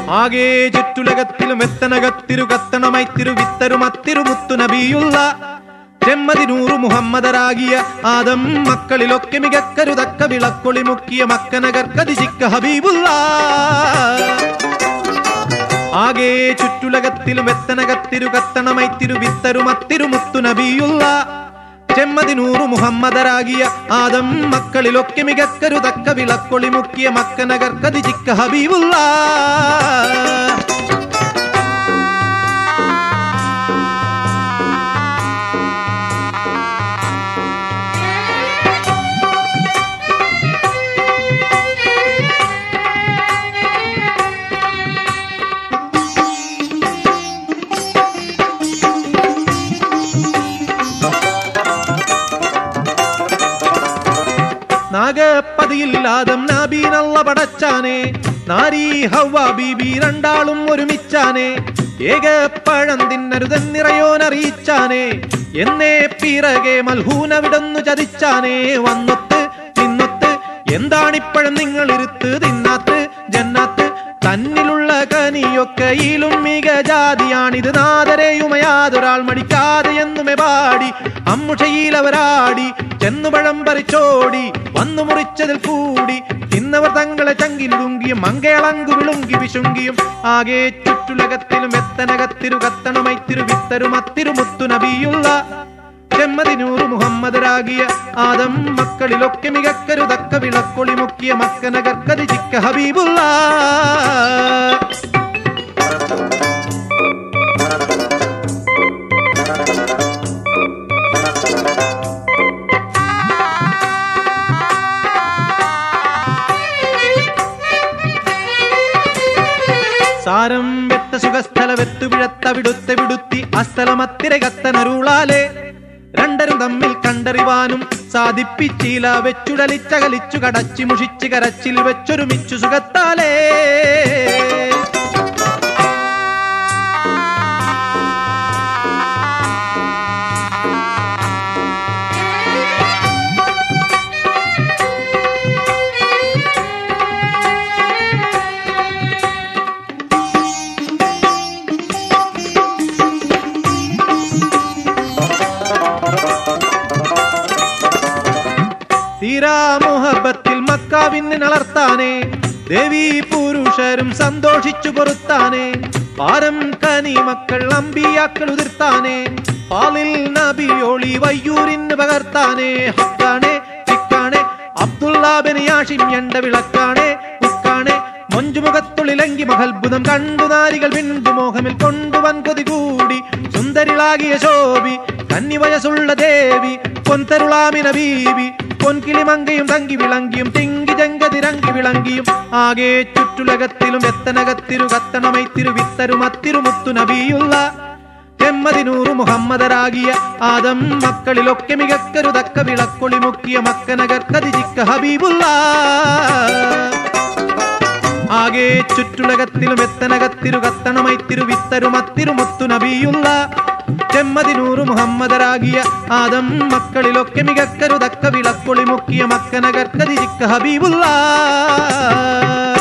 ആകെ ചുറ്റുലകത്തിലും എത്തനകത്തിരു കത്തണമൈത്തിരു വിത്തരുമത്തിരു മുത്തു നബിയുള്ള ചെമ്മതി നൂറു മുഹമ്മദരാകിയ ആദം മക്കളിലൊക്കെ മികക്കരുതക്ക വിളക്കൊളി മുക്കിയ മക്കനകർക്കതിജിക്ക ഹബീബുള്ള ആകെ ചുറ്റുലകത്തിലും എത്തനകത്തിരു കത്തണമൈത്തിരു വിത്തരുമത്തിരു മുത്തു നബിയുള്ള ചെമ്മതി നൂറു മുഹമ്മദരാകിയ ആദം മക്കളിലൊക്കെ മികക്കരുതക്ക വിളക്കൊളി മുക്കിയ മക്കനകർക്കതിജിക്ക ഹബീബുള്ള നാഗപ്പതിയില്ലാദം നാബീനല്ല പടച്ചാനെ നാരീ ഹവ്വ ബീബി രണ്ടാളും ഒരുമിച്ചാനെ ഏകപ്പഴം തിന്നരുതെന്നിറയോനറിയിച്ചാനെ എന്നേ പിറകെ മൽഹൂനവിടന്നു ചതിച്ചാനെ വന്നൊത്ത് തിന്നൊത്ത് എന്താണിപ്പഴം നിങ്ങളിരുത്ത് തിന്നാത്ത് ജന്നാത്ത് തന്നിലുള്ള കനിയൊക്കെയിലും മിക ജാതിയാണിത് നാദരെയുമയാതൊരാൾ മടിക്കാതെ എന്നുമേ പാടി അമ്മുഷയിലവരാടി ചെന്നുപഴം പറിച്ചോടി വന്നു മുറിച്ചതിൽ കൂടി തിന്നവർ തങ്ങളെ ചങ്കിലുങ്കിയും മങ്കേളങ്കു വിളുങ്കി വിശുങ്കിയും ആകെ ചുറ്റുലകത്തിലും എത്തനകത്തിരു കത്തണമൈത്തിരു വിത്തരുമത്തിരു മുത്തു നബിയുള്ള ചെമ്മതി നൂറു മുഹമ്മദരാകിയ ആദം മക്കളിലൊക്കെ മികക്കരുതക്ക വിളക്കൊളി മുക്കിയ മക്കനകർക്കതിജിക്ക ഹബീബുള്ള സാരം വെത്ത സുഖസ്ഥല വെത്തുപിഴത്ത വിടുത്തെ വിടുത്തി അസ്ഥലമത്തിര കത്തനരുളാലെ രണ്ടരും തമ്മിൽ കണ്ടറിവാനും സാധിപ്പിച്ചില വെച്ചുടലിച്ചകലിച്ചു കടച്ചി മുഷിച്ച് കരച്ചിൽ വെച്ചൊരുമിച്ചു സുഖത്താലേ തീരാമോഹബത്തിൽ മക്കാവിന് നളർത്താനേ ദേവി പുരുഷരും സന്തോഷിച്ചു പൊറുത്താനേ പാരം കനി മക്കൾ അമ്പിയാക്കൾ ഉതിർത്താനേ പാലിൽ നബിയോളി വയ്യൂരിന് പകർത്താനേ ഹക്കാണേ ചിക്കാണേ അബ്ദുള്ള ബനിയാഷിം എണ്ട വിളക്കാണേ ഉക്കാണേ മൊഞ്ചുമുഖത്തുള്ളിലെങ്കി മഹത്ഭുതം കണ്ടു നാരികൾ ബിന്ദു മോഹമിൽ കൊണ്ടുവൻ കൊതി കൂടി സുന്ദരിളാകിയ ശോഭി കന്നി വയസ്സുള്ള ദേവി പൊൻതരുളാമിന ബീവി പൊൻകിളിമങ്കയും തങ്കി വിളങ്കിയും തിങ്കി ജങ്കതിരങ്കി വിളങ്കിയും ആകെ ചുറ്റുലകത്തിലും എത്തനകത്തിരു കത്തണമൈത്തിരു വിത്തരുമത്തിരു മുത്തു നബിയുള്ള ചെമ്മതി നൂറു മുഹമ്മദരാകിയ ആദം മക്കളിലൊക്കെ മികക്കരുതക്ക വിളക്കൊളി മുക്കിയ മക്കനകർക്കതിജിക്ക ഹബീബുള്ള ആകെ ചുറ്റുലകത്തിലും എത്തനകത്തിരു കത്തണമൈത്തിരു വിത്തരുമത്തിരു മുത്തു നബിയുള്ള ചെമ്മതി നൂറു മുഹമ്മദരാകിയ ആദം മക്കളിലൊക്കെ മികക്കരുതക്ക വിളക്കൊളി മുക്കിയ മക്കനകർക്കതിജിക്ക ഹബീബുള്ള